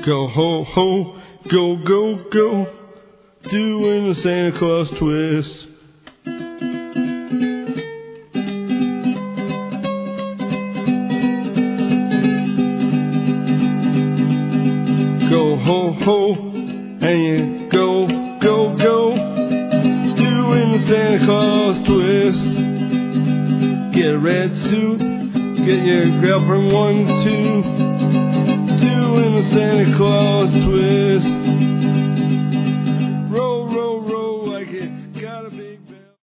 Go ho ho, go go go, doing the Santa Claus twist. Go ho ho, and you go go go, doing the Santa Claus twist. Get a red suit, get your girlfriend one too, doing the Santa Claus twist.